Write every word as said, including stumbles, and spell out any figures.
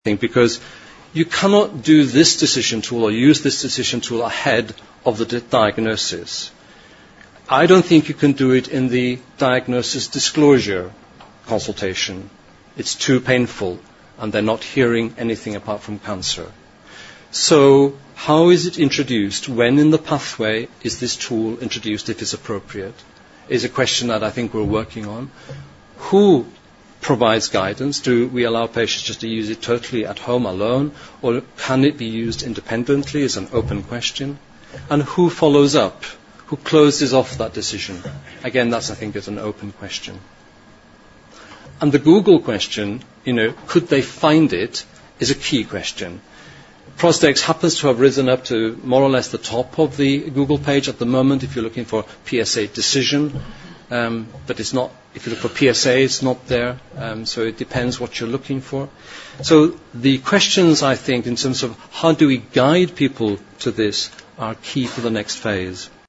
because you cannot do this decision tool or use this decision tool ahead of the di- diagnosis. I don't think you can do it in the diagnosis disclosure consultation. It's too painful, and they're not hearing anything apart from cancer. So how is it introduced? When in the pathway is this tool introduced, if it's appropriate? Is a question that I think we're working on. Who provides guidance? Do we allow patients just to use it totally at home alone, or can it be used independently? Is an open question. And who follows up? Who closes off that decision? Again, that's, I think, is an open question. And the Google question, you know, could they find it, is a key question. Prosdex happens to have risen up to more or less the top of the Google page at the moment if you're looking for P S A decision. Um, but it's not, if you look for P S A, it's not there. Um, so it depends what you're looking for. So the questions, I think, in terms of how do we guide people to this are key for the next phase.